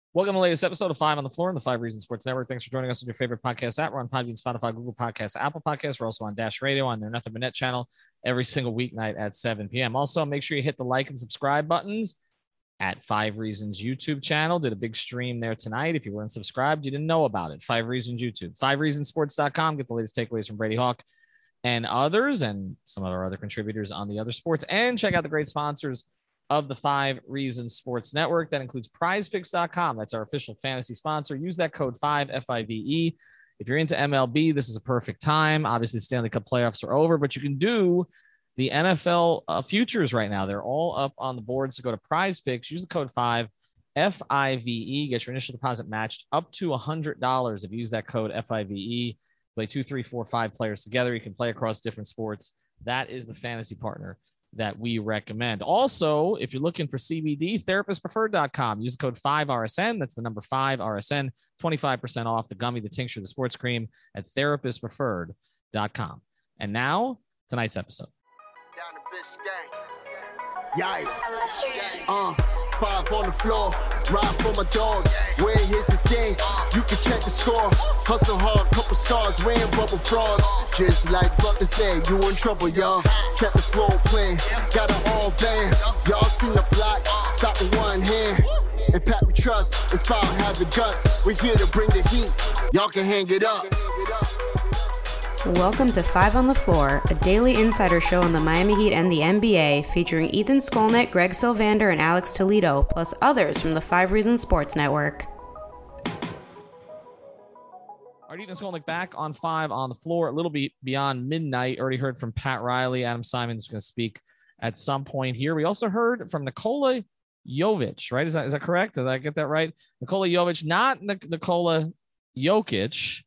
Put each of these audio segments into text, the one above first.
Welcome to the latest episode of Five on the Floor on the Five Reasons Sports Network. Thanks for joining us on your favorite podcast app. We're on Podbean, Spotify, Google Podcasts, Apple Podcasts. We're also on Dash Radio on their Nothing But Net channel every single weeknight at 7 p.m. Also, make sure you hit the like and subscribe buttons at Five Reasons YouTube channel. Did a big stream there tonight. If you weren't subscribed, you didn't know about it. Five Reasons YouTube. FiveReasonsports.com. Get the latest takeaways from Brady Hawk and others and some of our other contributors on the other sports. And check out the great sponsors of the Five Reasons Sports Network. That includes prizepicks.com. That's our official fantasy sponsor. Use that code 5 FIVE. If you're into MLB, this is a perfect time. Obviously, Stanley Cup playoffs are over, but you can do the NFL futures right now. They're all up on the board. So go to Prize Picks, use the code 5 FIVE, get your initial deposit matched up to $100 if you use that code FIVE. Play 2, 3, 4, 5 players together. You can play across different sports. That is the fantasy partner that we recommend. Also, if you're looking for CBD, therapistpreferred.com. Use the code 5RSN. That's the number 5RSN. 25% off the gummy, the tincture, the sports cream at therapistpreferred.com. And now, tonight's episode. Down the Biscayne. Yikes. Five on the floor, ride for my dogs. Where here's the thing, you can check the score. Hustle hard, couple scars, wearing bubble frauds. Just like Butler said, you in trouble, y'all. Kept the floor playing, got it all banned. Y'all seen the block, stop with one hand. And Pat we trust, it's power, have the guts. We're here to bring the heat, y'all can hang it up. Welcome to Five on the Floor, a daily insider show on the Miami Heat and the NBA, featuring Ethan Skolnick, Greg Sylvander, and Alex Toledo, plus others from the Five Reasons Sports Network. All right, Ethan Skolnick back on Five on the Floor, a little bit beyond midnight. Already heard from Pat Riley. Adam Simon's going to speak at some point here. We also heard from Nikola Jovic, right? Is that correct? Did I get that right? Nikola Jovic, not Nikola Jokic.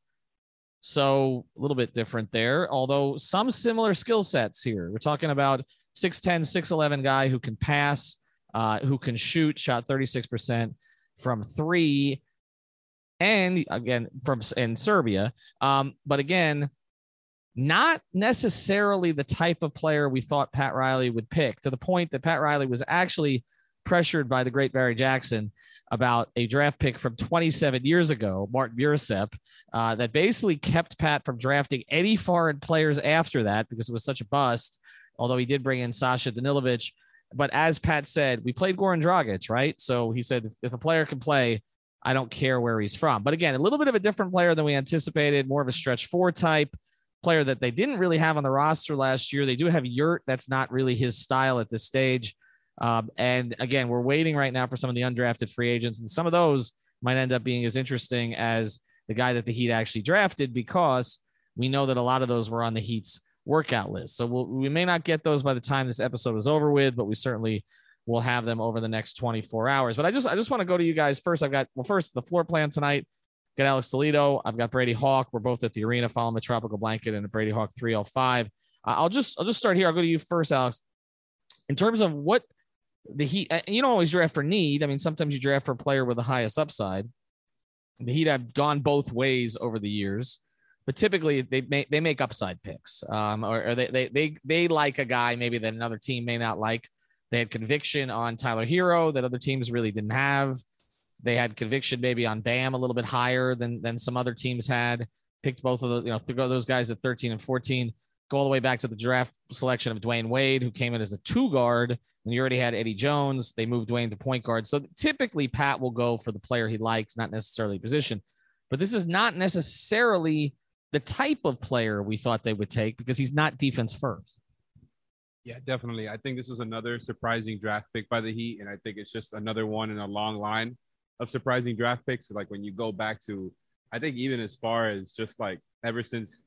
So a little bit different there, although some similar skill sets here. We're talking about 6'10", 6'11" guy who can pass, who can shoot, shot 36% from three, and again, in Serbia. But again, not necessarily the type of player we thought Pat Riley would pick, to the point that Pat Riley was actually pressured by the great Barry Jackson about a draft pick from 27 years ago, Martin Bursep, that basically kept Pat from drafting any foreign players after that because it was such a bust, although he did bring in Sasha Danilovic. But as Pat said, we played Goran Dragic, right? So he said, if a player can play, I don't care where he's from. But again, a little bit of a different player than we anticipated, more of a stretch four type player that they didn't really have on the roster last year. They do have Yurt. That's not really his style at this stage. And again, we're waiting right now for some of the undrafted free agents, and some of those might end up being as interesting as the guy that the Heat actually drafted, because we know that a lot of those were on the Heat's workout list. So we may not get those by the time this episode is over with, but we certainly will have them over the next 24 hours. But I just want to go to you guys first. First the floor plan tonight. Got Alex Toledo. I've got Brady Hawk. We're both at the arena following the Tropical Blanket and the Brady Hawk 305. I'll just start here. I'll go to you first, Alex. In terms of what the Heat, you don't always draft for need. I mean, sometimes you draft for a player with the highest upside. The Heat have gone both ways over the years, but typically they make upside picks, or they like a guy maybe that another team may not like. They had conviction on Tyler Hero that other teams really didn't have. They had conviction maybe on Bam a little bit higher than some other teams had. Picked both of those guys at 13 and 14. Go all the way back to the draft selection of Dwayne Wade, who came in as a two guard. And you already had Eddie Jones. They moved Dwayne to point guard. So typically Pat will go for the player he likes, not necessarily position. But this is not necessarily the type of player we thought they would take, because he's not defense first. Yeah, definitely. I think this was another surprising draft pick by the Heat. And I think it's just another one in a long line of surprising draft picks. Like when you go back to, I think even as far as just like ever since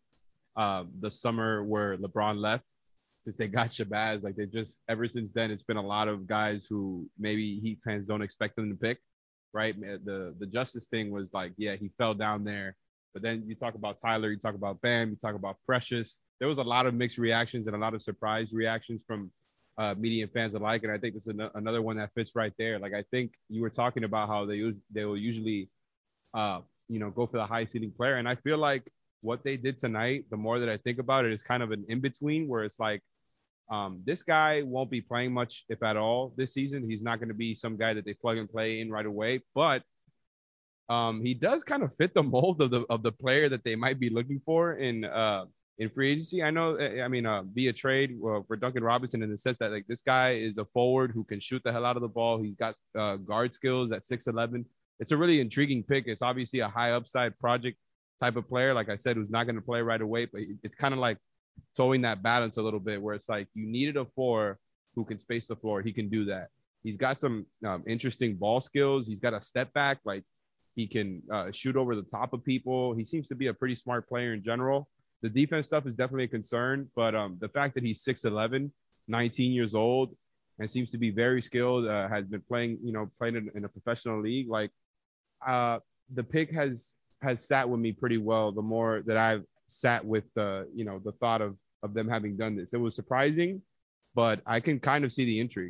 the summer where LeBron left, since they got Shabazz, like they just, ever since then, it's been a lot of guys who maybe Heat fans don't expect them to pick, right? The Justice thing was like, yeah, he fell down there. But then you talk about Tyler, you talk about Bam, you talk about Precious. There was a lot of mixed reactions and a lot of surprise reactions from media and fans alike. And I think this is another one that fits right there. Like, I think you were talking about how they will usually, go for the high seeding player. And I feel like what they did tonight, the more that I think about it, is kind of an in-between where it's like, this guy won't be playing much, if at all, this season. He's not going to be some guy that they plug and play in right away, but He does kind of fit the mold of the player that they might be looking for in free agency. I know, via trade for Duncan Robinson, in the sense that like this guy is a forward who can shoot the hell out of the ball. He's got guard skills at 6'11". It's a really intriguing pick. It's obviously a high upside project type of player, like I said, who's not going to play right away, but it's kind of like towing that balance a little bit, where it's like you needed a four who can space the floor. He can do that. He's got some interesting ball skills. He's got a step back, like he can shoot over the top of people. He seems to be a pretty smart player in general. The defense stuff is definitely a concern, but the fact that he's 6'11", 19 years old, and seems to be very skilled, has been playing in a professional league. Like the pick has sat with me pretty well. The more that I've sat with the thought of them having done this, it was surprising, but I can kind of see the intrigue.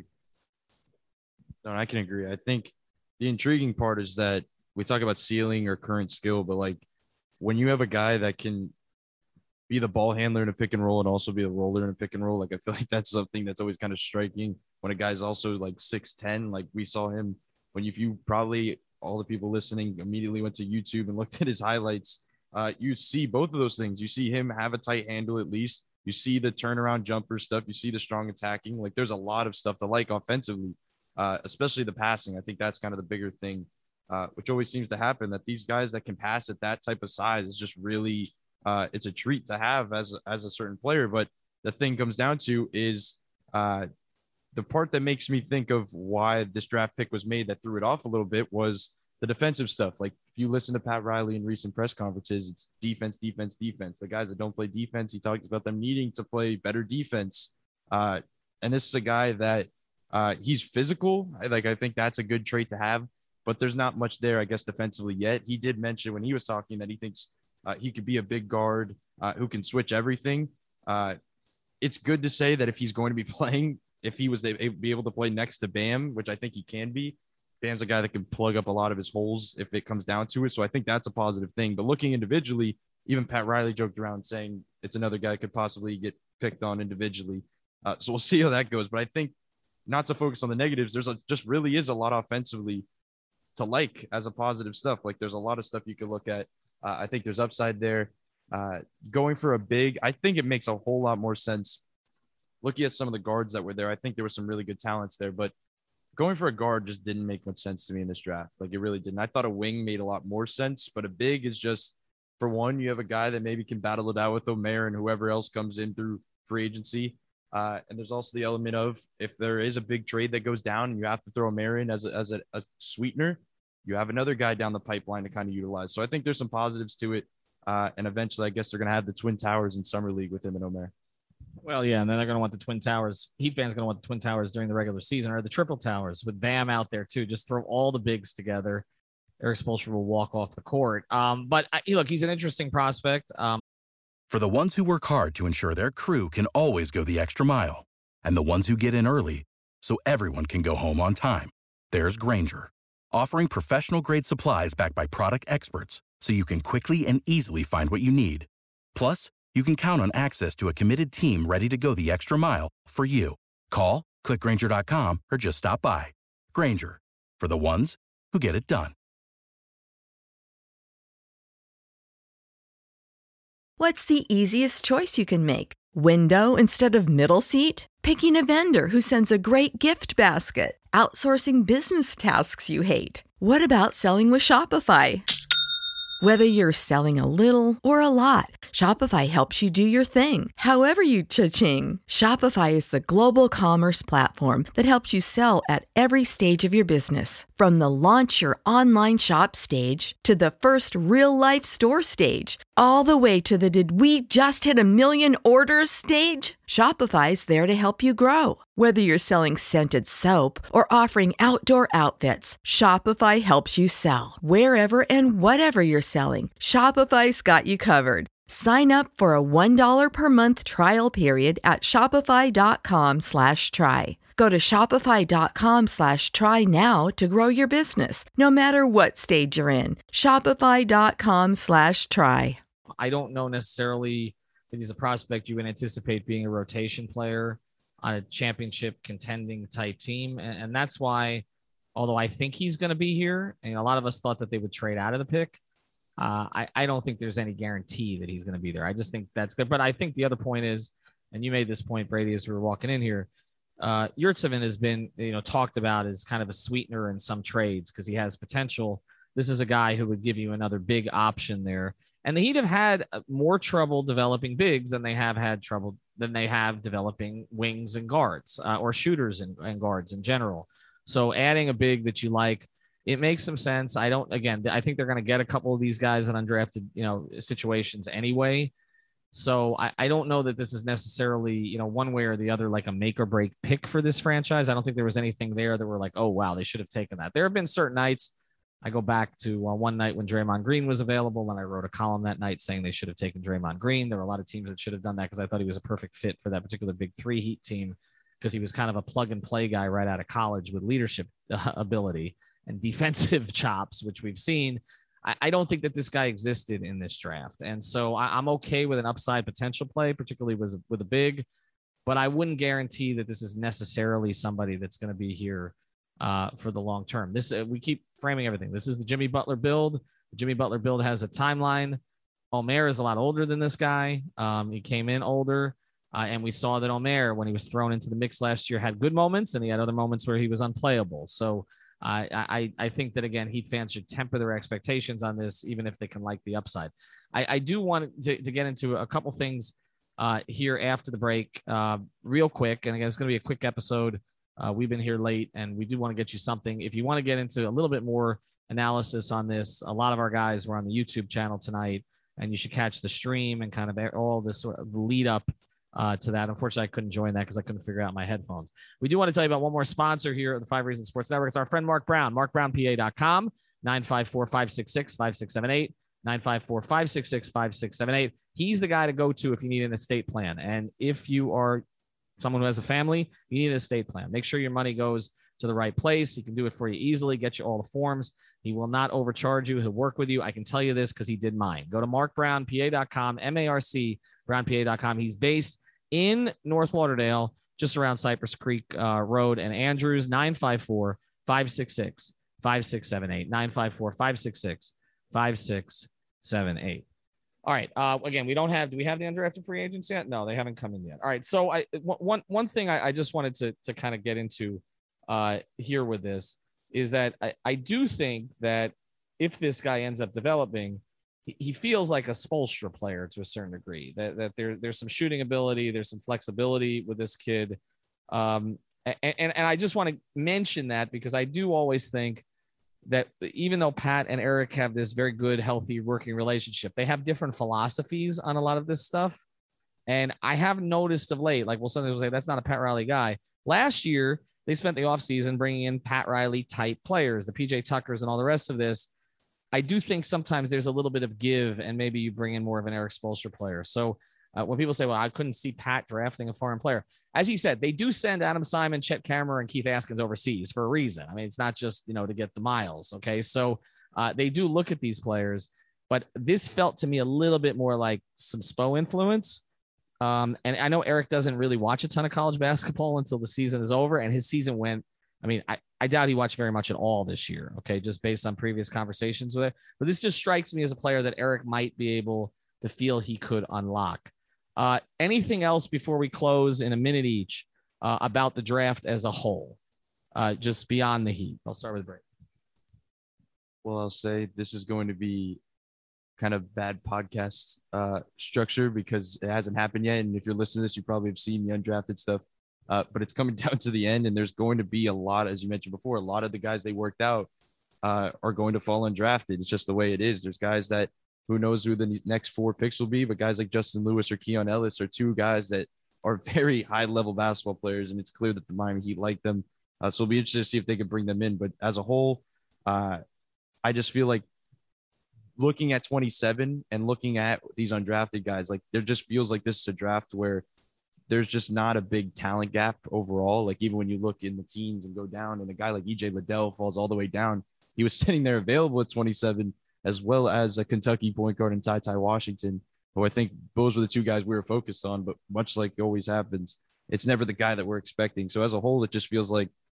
No, I can agree. I think the intriguing part is that we talk about ceiling or current skill, but like when you have a guy that can be the ball handler in a pick and roll and also be a roller in a pick and roll, like I feel like that's something that's always kind of striking when a guy's also like 6'10". Like we saw him when you probably all the people listening immediately went to YouTube and looked at his highlights. You see both of those things. You see him have a tight handle at least. You see the turnaround jumper stuff. You see the strong attacking. Like there's a lot of stuff to like offensively, especially the passing. I think that's kind of the bigger thing, which always seems to happen, that these guys that can pass at that type of size is just really it's a treat to have as a certain player. But the thing comes down to is the part that makes me think of why this draft pick was made that threw it off a little bit was the defensive stuff. Like if you listen to Pat Riley in recent press conferences, it's defense, defense, defense. The guys that don't play defense, he talks about them needing to play better defense. And this is a guy that he's physical. I think that's a good trait to have, but there's not much there, I guess, defensively yet. He did mention when he was talking that he thinks he could be a big guard who can switch everything. It's good to say that if he's going to be playing, if he was to be able to play next to Bam, which I think he can be, Bam's a guy that can plug up a lot of his holes if it comes down to it. So I think that's a positive thing. But looking individually, even Pat Riley joked around saying it's another guy that could possibly get picked on individually. So we'll see how that goes. But I think not to focus on the negatives, just really is a lot offensively to like as a positive stuff. Like there's a lot of stuff you could look at. I think there's upside there. Going for a big, I think it makes a whole lot more sense. Looking at some of the guards that were there, I think there were some really good talents there, but going for a guard just didn't make much sense to me in this draft. Like it really didn't. I thought a wing made a lot more sense, but a big is just, for one, you have a guy that maybe can battle it out with Omer and whoever else comes in through free agency. And there's also the element of if there is a big trade that goes down and you have to throw Omer in as a sweetener, you have another guy down the pipeline to kind of utilize. So I think there's some positives to it. And eventually I guess they're going to have the Twin Towers in Summer League with him and Omer. Well, yeah, and then they're going to want the Twin Towers. Heat fans are going to want the Twin Towers during the regular season, or the Triple Towers with Bam out there too. Just throw all the bigs together. Erik Spoelstra will walk off the court. But look, he's an interesting prospect. For the ones who work hard to ensure their crew can always go the extra mile, and the ones who get in early so everyone can go home on time, there's Grainger, offering professional-grade supplies backed by product experts so you can quickly and easily find what you need. Plus, you can count on access to a committed team ready to go the extra mile for you. Call, click Grainger.com, or just stop by. Grainger, for the ones who get it done. What's the easiest choice you can make? Window instead of middle seat? Picking a vendor who sends a great gift basket? Outsourcing business tasks you hate? What about selling with Shopify? Whether you're selling a little or a lot, Shopify helps you do your thing, however you cha-ching. Shopify is the global commerce platform that helps you sell at every stage of your business. From the launch your online shop stage to the first real-life store stage, all the way to the did we just hit 1 million orders stage. Shopify's there to help you grow. Whether you're selling scented soap or offering outdoor outfits, Shopify helps you sell. Wherever and whatever you're selling, Shopify's got you covered. Sign up for a $1 per month trial period at shopify.com/try. Go to shopify.com/try now to grow your business, no matter what stage you're in. Shopify.com/try. I don't know necessarily that he's a prospect you would anticipate being a rotation player on a championship contending type team. And that's why although I think he's going to be here. And a lot of us thought that they would trade out of the pick. I don't think there's any guarantee that he's going to be there. I just think that's good. But I think the other point is, and you made this point, Brady, as we were walking in here, Yurtseven has been, talked about as kind of a sweetener in some trades because he has potential. This is a guy who would give you another big option there. And the Heat have had more trouble developing bigs than they have developing wings and guards or shooters and guards in general. So adding a big that you like, it makes some sense. I think they're going to get a couple of these guys in undrafted, situations anyway. So I don't know that this is necessarily, one way or the other, like a make or break pick for this franchise. I don't think there was anything there that were like, oh, wow, they should have taken that. There have been certain nights. I go back to one night when Draymond Green was available, and I wrote a column that night saying they should have taken Draymond Green. There were a lot of teams that should have done that because I thought he was a perfect fit for that particular Big Three Heat team because he was kind of a plug and play guy right out of college with leadership ability and defensive chops, which we've seen. I don't think that this guy existed in this draft. And so I'm okay with an upside potential play, particularly with a big, but I wouldn't guarantee that this is necessarily somebody that's going to be here for the long term. We keep framing everything. This is the Jimmy Butler build. The Jimmy Butler build has a timeline. Omer is a lot older than this guy. He came in older, and we saw that Omer, when he was thrown into the mix last year, had good moments, and he had other moments where he was unplayable. So I think that, again, Heat fans should temper their expectations on this, even if they can like the upside. I do want to get into a couple things here after the break real quick. And again, it's going to be a quick episode. We've been here late, and we do want to get you something. If you want to get into a little bit more analysis on this, a lot of our guys were on the YouTube channel tonight, and you should catch the stream and kind of all this sort of lead up to that. Unfortunately, I couldn't join that because I couldn't figure out my headphones. We do want to tell you about one more sponsor here at the 5 Reasons Sports Network. It's our friend Mark Brown, markbrownpa.com, 954-566-5678, 954-566-5678. He's the guy to go to if you need an estate plan. And if you are someone who has a family, you need an estate plan. Make sure your money goes to the right place. He can do it for you easily, get you all the forms. He will not overcharge you. He'll work with you. I can tell you this because he did mine. Go to markbrownpa.com, M-A-R-C, brownpa.com. He's based in North Lauderdale, just around Cypress Creek Road and Andrews, 954-566-5678, 954-566-5678. All right. Again, do we have the undrafted free agents yet? No, they haven't come in yet. All right. So one thing I just wanted to kind of get into here with this is that I do think that if this guy ends up developing, he feels like a Spoelstra player to a certain degree, that there's some shooting ability, there's some flexibility with this kid. And I just want to mention that because I do always think that even though Pat and Eric have this very good, healthy working relationship, they have different philosophies on a lot of this stuff. And I have noticed of late, like, well, somebody will say that's not a Pat Riley guy. Last year, they spent the offseason bringing in Pat Riley type players, the PJ Tuckers and all the rest of this. I do think sometimes there's a little bit of give, and maybe you bring in more of an Eric Spoelstra player. So when people say, well, I couldn't see Pat drafting a foreign player, as he said, they do send Adam Simon, Chet Kammerer, and Keith Askins overseas for a reason. I mean, it's not just, to get the miles. Okay. So they do look at these players, but this felt to me a little bit more like some Spo influence. And I know Eric doesn't really watch a ton of college basketball until the season is over, and his season went, I doubt he watched very much at all this year. Okay. Just based on previous conversations with it, but this just strikes me as a player that Eric might be able to feel he could unlock. Anything else before we close in a minute each about the draft as a whole, just beyond the Heat? I'll start with Brady. Well, I'll say this is going to be kind of bad podcast structure because it hasn't happened yet. And if you're listening to this, you probably have seen the undrafted stuff, but it's coming down to the end, and there's going to be a lot, as you mentioned before, a lot of the guys they worked out are going to fall undrafted. It's just the way it is. There's guys that who knows who the next 4 picks will be, but guys like Justin Lewis or Keon Ellis are 2 guys that are very high-level basketball players, and it's clear that the Miami Heat like them. So it'll be interesting to see if they can bring them in. But as a whole, I just feel like looking at 27 and looking at these undrafted guys, like there just feels like this is a draft where there's just not a big talent gap overall. Like even when you look in the teams and go down, and a guy like EJ Liddell falls all the way down, he was sitting there available at 27, as well as a Kentucky point guard in Ty Washington, who I think those were the 2 guys we were focused on. But much like always happens, it's never the guy that we're expecting. So as a whole, it just feels like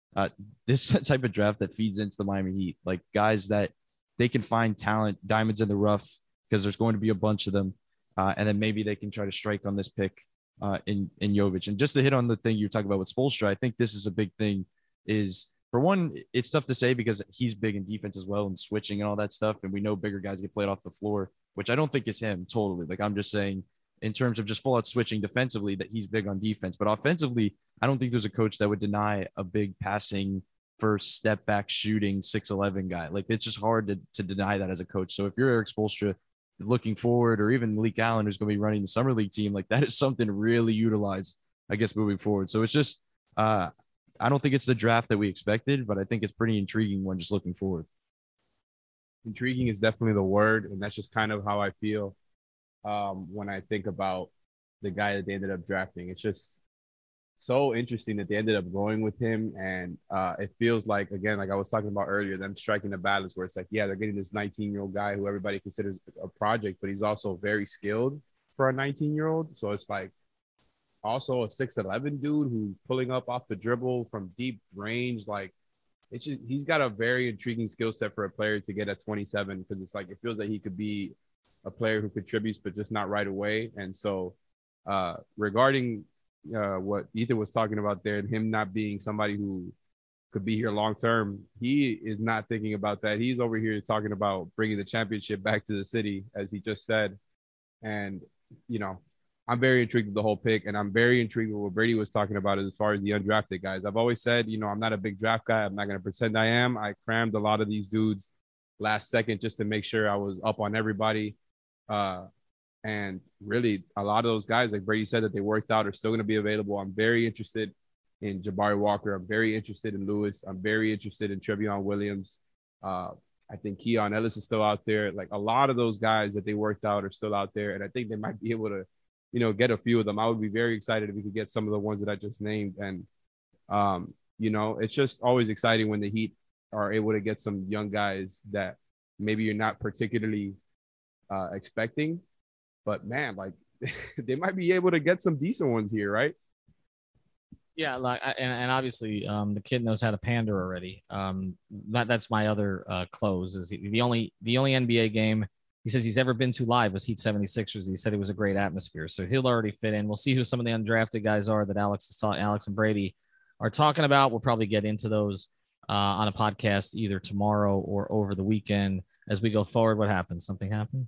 this type of draft that feeds into the Miami Heat, like guys that they can find talent, diamonds in the rough, because there's going to be a bunch of them. And then maybe they can try to strike on this pick in Jovic. And just to hit on the thing you were talking about with Spoelstra, I think this is a big thing is, for one, it's tough to say because he's big in defense as well and switching and all that stuff. And we know bigger guys get played off the floor, which I don't think is him totally. Like, I'm just saying in terms of just full out switching defensively that he's big on defense. But offensively, I don't think there's a coach that would deny a big passing first step back shooting 6'11" guy. Like, it's just hard to deny that as a coach. So if you're Erik Spoelstra looking forward, or even Malik Allen, who's going to be running the summer league team, like that is something to really utilize, I guess, moving forward. So it's just, I don't think it's the draft that we expected, but I think it's pretty intriguing one just looking forward. Intriguing is definitely the word. And that's just kind of how I feel when I think about the guy that they ended up drafting. It's just so interesting that they ended up going with him. And it feels like, again, like I was talking about earlier, them striking the balance where it's like, yeah, they're getting this 19-year-old guy who everybody considers a project, but he's also very skilled for a 19-year-old. So it's like also a 6'11" dude who's pulling up off the dribble from deep range. Like, it's just, he's got a very intriguing skill set for a player to get at 27, because it's like, it feels like he could be a player who contributes, but just not right away. And so regarding what Ethan was talking about there, and him not being somebody who could be here long term, he is not thinking about that. He's over here talking about bringing the championship back to the city, as he just said. And, you know, I'm very intrigued with the whole pick, and I'm very intrigued with what Brady was talking about as far as the undrafted guys. I've always said, you know, I'm not a big draft guy. I'm not going to pretend I am. I crammed a lot of these dudes last second just to make sure I was up on everybody. And really, a lot of those guys, like Brady said, that they worked out are still going to be available. I'm very interested in Jabari Walker. I'm very interested in Lewis. I'm very interested in Trevion Williams. I think Keon Ellis is still out there. Like, a lot of those guys that they worked out are still out there. And I think they might be able to, you know, get a few of them. I would be very excited if we could get some of the ones that I just named. And, you know, it's just always exciting when the Heat are able to get some young guys that maybe you're not particularly expecting. But, man, like, they might be able to get some decent ones here, right? Yeah, like, and obviously the kid knows how to pander already. That's my other close. Is the only NBA game he says he's ever been to live was Heat 76ers. He said it was a great atmosphere, so he'll already fit in. We'll see who some of the undrafted guys are that Alex and Brady are talking about. We'll probably get into those on a podcast either tomorrow or over the weekend as we go forward. What happened? Something happened?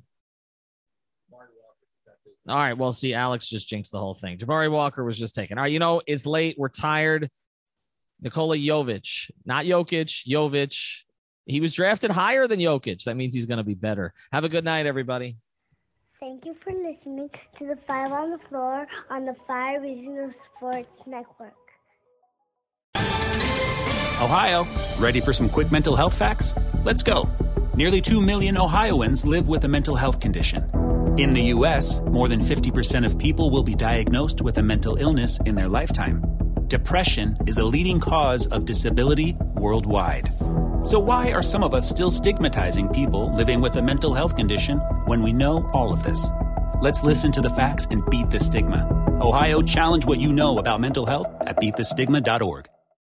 All right, well, see, Alex just jinxed the whole thing. Jabari Walker was just taken. All right, you know, it's late. We're tired. Nikola Jovic, not Jokic, Jovic. He was drafted higher than Jokic. That means he's going to be better. Have a good night, everybody. Thank you for listening to the Five on the Floor on the Five Regional Sports Network. Ohio, ready for some quick mental health facts? Let's go. Nearly 2 million Ohioans live with a mental health condition. In the U.S., more than 50% of people will be diagnosed with a mental illness in their lifetime. Depression is a leading cause of disability worldwide. So why are some of us still stigmatizing people living with a mental health condition when we know all of this? Let's listen to the facts and beat the stigma. Ohio, challenge what you know about mental health at beatthestigma.org.